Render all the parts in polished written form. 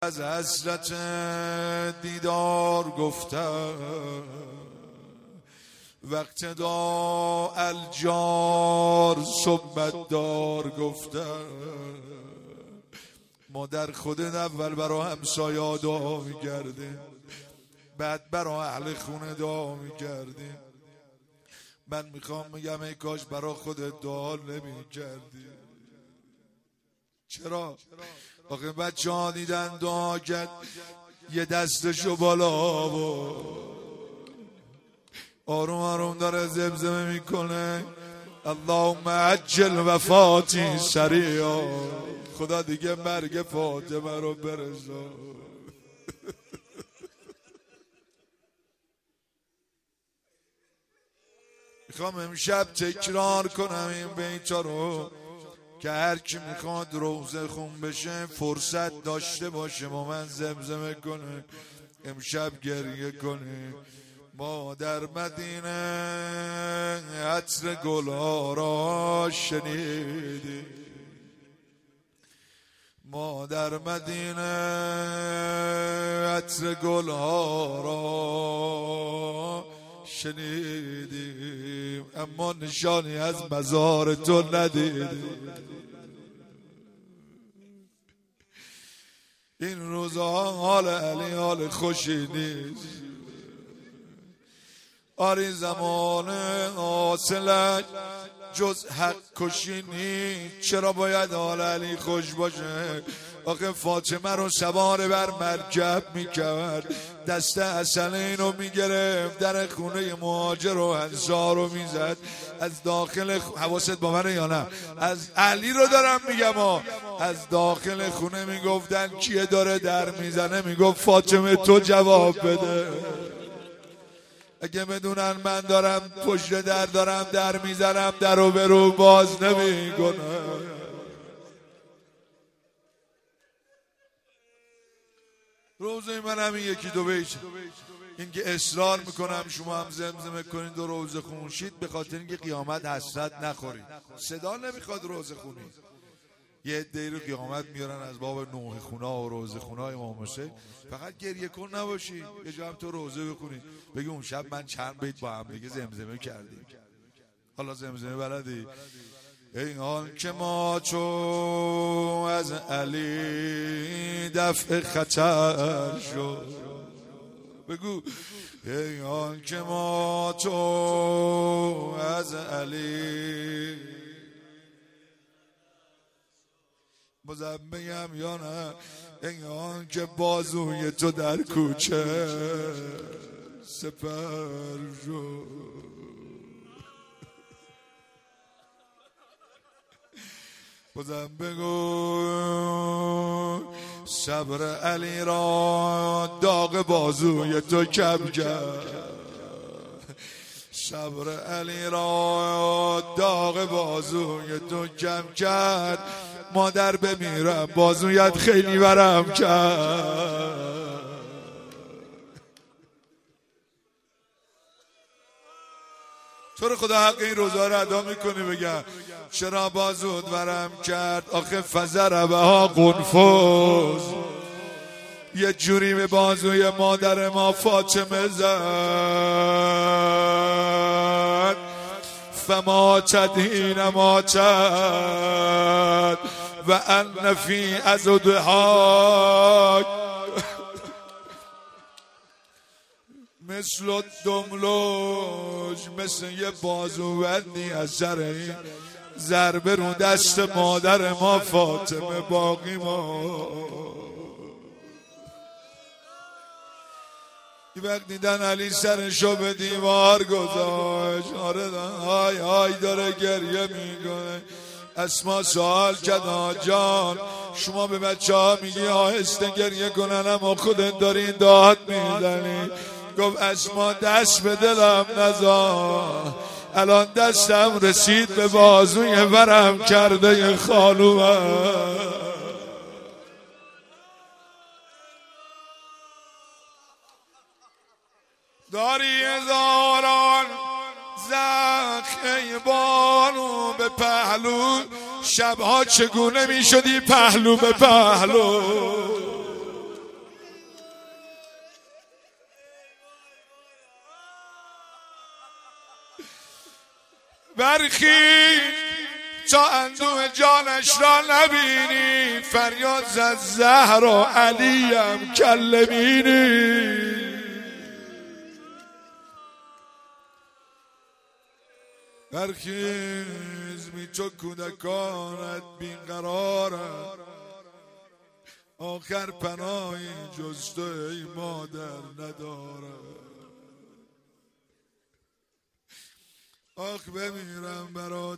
از حسرت دیدار گفتم وقت دا الجار صحبت دار گفتم. ما در خودت اول برا همسایا دعا می‌کردیم، بعد برا اهل خونه دعا می‌کردیم. من میخوام بگم ای کاش برا خودت دعا نمی‌کردی. چرا؟ آخه بچه ها دیدن دعا کرد یه دستشو بالا و آروم آروم داره زمزمه میکنه اللهم عجل وفاتی سریعا. خدا دیگه مرگ فاطمه رو برسا. میخوام امشب تکرار کنم این بیتا رو که هر کی میخواد روزه خون بشه فرصت داشته باشه با من زمزمه کنه، امشب گریه کنه. ما در مدینه عطر گلها را شنیدیم، ما در مدینه عطر گلها را شنیدیم، اما نشانی از مزار تو ندیدیم. این روزها حال علی حال خوشی نیست. آری زمان حاصلش جز حق کشی نیست. چرا باید حال علی خوش باشه؟ آخه فاطمه رو سوار بر مرکب میکرد، دست حسنین رو میگرفت، در خونه مهاجر و انصار رو میزد از داخل حواست با منه یا نه؟ از علی رو دارم میگم از داخل خونه میگفتن کیه داره در میزنه؟ میگفت فاطمه تو جواب بده. اگه بدونن من دارم پشت در دارم در میزنم در رو به رو باز نمیکنم. روزه من همین یکی دو بیت این که اصرار میکنم شما هم زمزمه کنید و روزه خونشید به خاطر اینکه قیامت حسرت نخورید. صدا نمیخواد روزه خونید. یه عده‌ای رو قیامت میارن از باب نوح خونا و روزه خونای امام حسین. فقط گریه کن نباشی، یه جا هم تو روزه بخونی بگی اون شب من چند بیت با هم دیگه زمزمه کردیم. حالا زمزمه بلدی؟ ای آن که ما چو از علی دفع خطر شد. بگو ای آن که ما چو از علی بازم بگم یا نه؟ ای آن که بازوی تو در کوچه سپر شد. بازم بگو صبر علی را داغ بازوی تو کم کرد، صبر علی را داغ بازوی تو کم کرد. مادر بمیرم بازویت خیلی برم کرد. تو رو خدا حق این روزا رو ادا میکنی بگم چرا بازود برم کرد؟ آخه فزربه ها قنفوز یه جوری به بازوی مادر ما فاطمه زد فما تدهین ما تد و ان فی ازدهاک مثل دملوج، مثل یه بازوبندی از سر این ضربه رو دست مادر ما فاطمه باقی ما. این وقت دیدن علی سرشو به دیوار گذاشت، آره های های داره گریه میکنه. اسما سوال کرد جان شما به بچه ها میگی آهسته گریه کنن اما خودت داری داد میزنی. گفت اسما دست به دلم نزار، الان دستم رسید به بازوی ورم کرده خالوم. داری هزاران زخم بانو به پهلو، شبها چگونه می شدی پهلو به پهلو. برخیز تا اندوه جانش را نبینی، فریاد زد زهرا علیم کلمینی. برخیز می تو کودکانت بیقرارند، آخر پناهی جز تو ای مادر ندارد. آخ بمیرم برات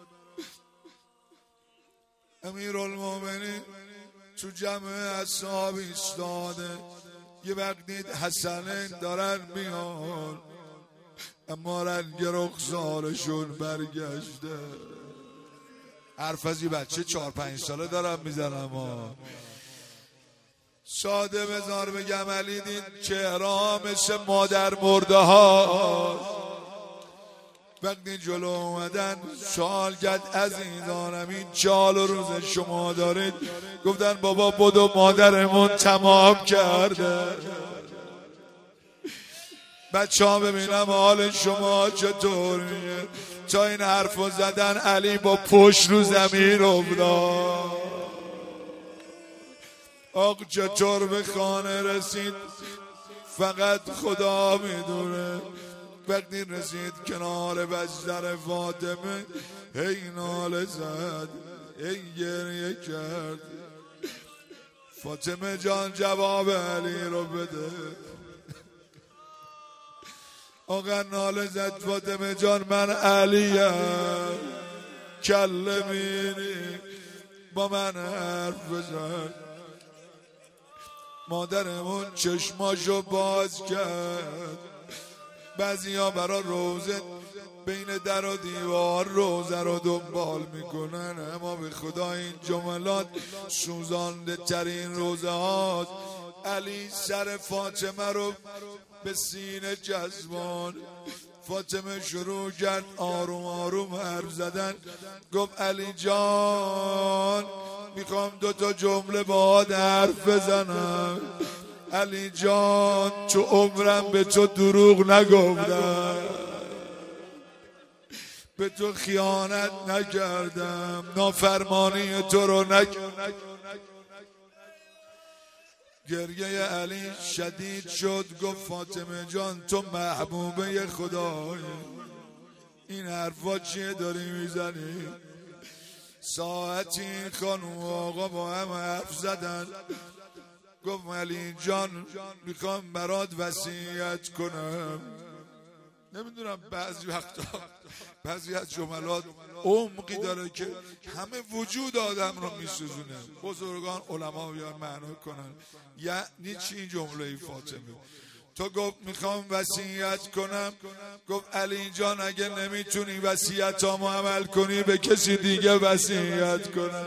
امیرالمومنین تو جمع اصحاب ایستاده، یه وقت دید حسنین دارن میان، اما رنگ رخسارشون برگشته. حرف از یه بچه 4-5 ساله دارم میزنم. ساده بذار بگم علی دید چهره مثل مادر مرده ها. وقتی جلو اومدن سوال کرد عزیزانم این چال و روز شما دارید؟ گفتن بابا بدو مادرمون تمام کرده. بچه ها ببینم حال شما چطوریه؟ تا این حرفو زدن علی با پشت رو زمین افتاد. آق چطور به خانه رسید فقط خدا میدونه. وقتی رسید کنار بستر فاطمه هی ناله زد، هی گریه کرد. فاطمه جان جواب علی رو بده. آقا ناله زد فاطمه جان من علیم کلمینی، با من حرف بزن. مادرمون چشماشو باز کرد. بعضی ها برا روزه بین در و دیوار روزه رو دنبال میکنن، اما به خدا این جملات سوزانده ترین روزه هاست. علی سر فاطمه رو به سینه جذبان. فاطمه شروع کرد آروم آروم حرف زدن. گفت علی جان میخوام 2 جمله باهات حرف بزنم. علی جان تو عمرم به تو دروغ نگفتم، به تو خیانت نکردم، نافرمانی تو رو نکردم. گریه علی شدید شد. گفت فاطمه جان تو محبوبه خدایی، این حرفا چیه داری میزنی؟ ساعتی خانم و آقا با هم حرف زدن. گفت علی جان میخوام برات وصیت کنم. نمیدونم بعضی وقتا بعضی از جملات عمقی داره که همه وجود آدم رو میسوزونه. بزرگان علما بیان معنا کنن یعنی چی این جمله فاطمه. تو گفت میخوام وصیت کنم. گفت علی جان اگه نمیتونی وصیتامو عمل کنی به کسی دیگه وصیت کنم.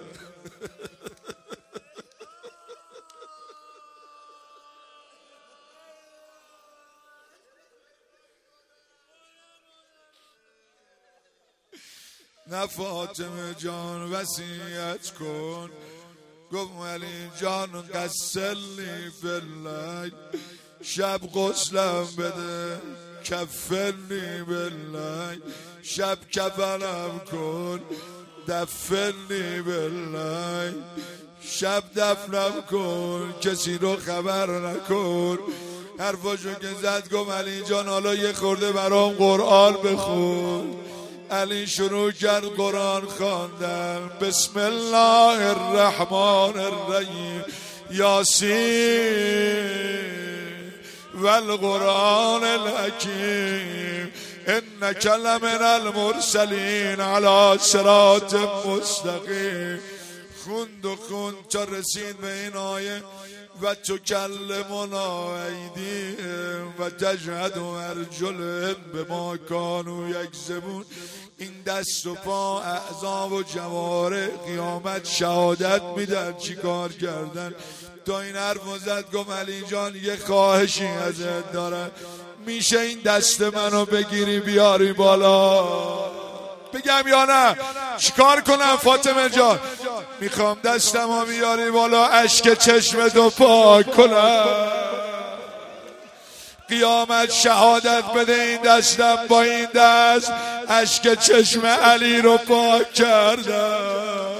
نه فاطمه جان وصیت کن. گفت علی جان غسلنی باللیل، شب غسلم بده، کفنی باللیل، شب کفنم کن، دفنی باللیل، شب دفنم کن، کسی رو خبر نکن. حرفاشو که زد گفت علی جان حالا یه خورده برام قرآن بخون. علی شروع کرد قرآن خواندن. بسم الله الرحمن الرحیم، یاسین والقرآن الحکیم انک لمن المرسلین علی صراط مستقیم. خوند تا رسید به این آیه و تکلمنا ایدیهم و تشهد ارجلهم بما کانوا یکسبون. این دست و پا، اعضا و جوارح قیامت شهادت میدن چی کار کردن. تا این حرف زد گفت علی جان یه خواهشی ازت دارم، میشه این دست منو بگیری بیاری بالا؟ بگم یا نه؟ چیکار کنم فاطمه جان؟ میخوام دستمو بیاری بالا اشک چشمتو پاک کنم. قیامت شهادت بده این دستم با این دست اشک چشم علی رو پاک کردم.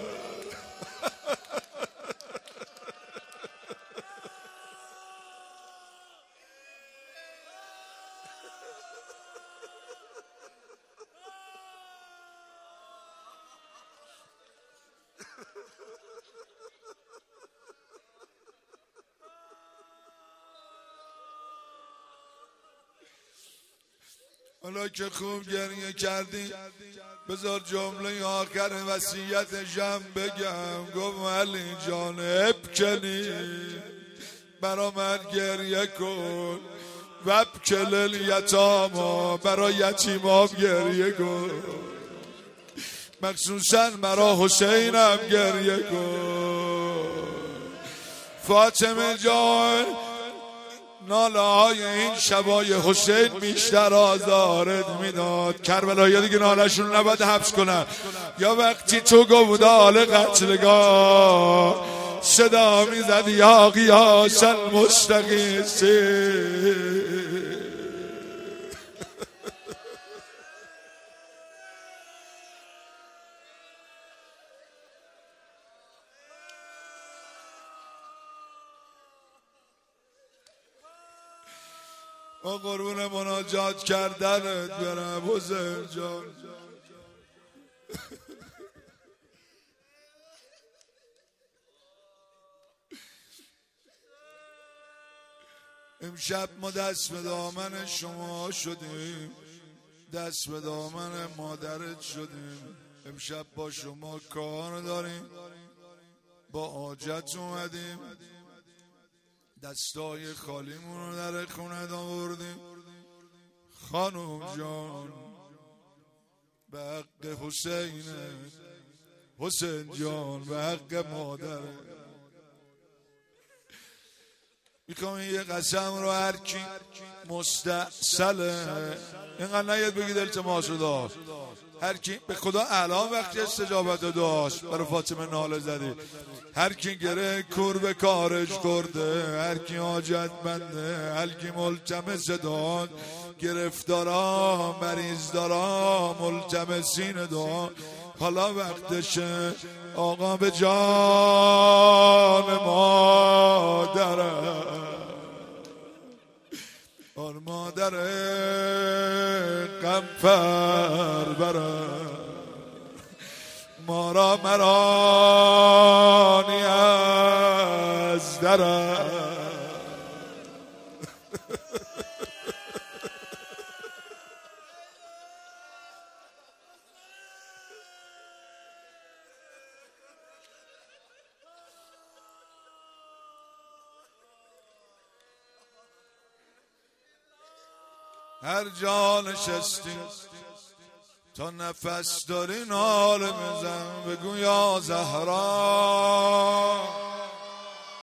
حالا که خوب گریه کردی بذار جمله آخر وصیتشم بگم. گفت علی جان ابکنی برا من گریه کن وابکل الیتاما برا یتیمام گریه کن مخصوصا برا حسینم گریه کن. فاطمه جان ناله های این شبای حسین بیشتر آزارت میداد. کربلایی دیگه نالشون نباید حبس کنن. یا وقتی تو گفت آل قتلگاه صدا میزد یا قیاس المستغیثین. ما قربون مناجات کردنت برم حسین جان. امشب ما دست به دامن شما شدیم، دست به دامن مادرت شدیم. امشب با شما کار داریم، با حاجت اومدیم، دستای خالیمون رو در خونت آوردیم. خانم جان به حق حسینه، حسین جان به حق مادره. میخوام یه قسم رو هر کی مستعسله اینقدر نید بگید التماس رو داشت. هر کی به خدا الان وقتی استجابت رو داشت برای فاطمه ناله زدی. هر کی گره کور به کارش کرده، هر کی حاجت بنده، هر کی ملتمس داد، گرفتارا مریض دارا ملتمسین داد. حالا وقتشه آقا به جان مادره، آن مادر غمفر بره ما را مرانی از دره. هر جا نشستی تا نفس داری ناله بزن، بگو یا زهرا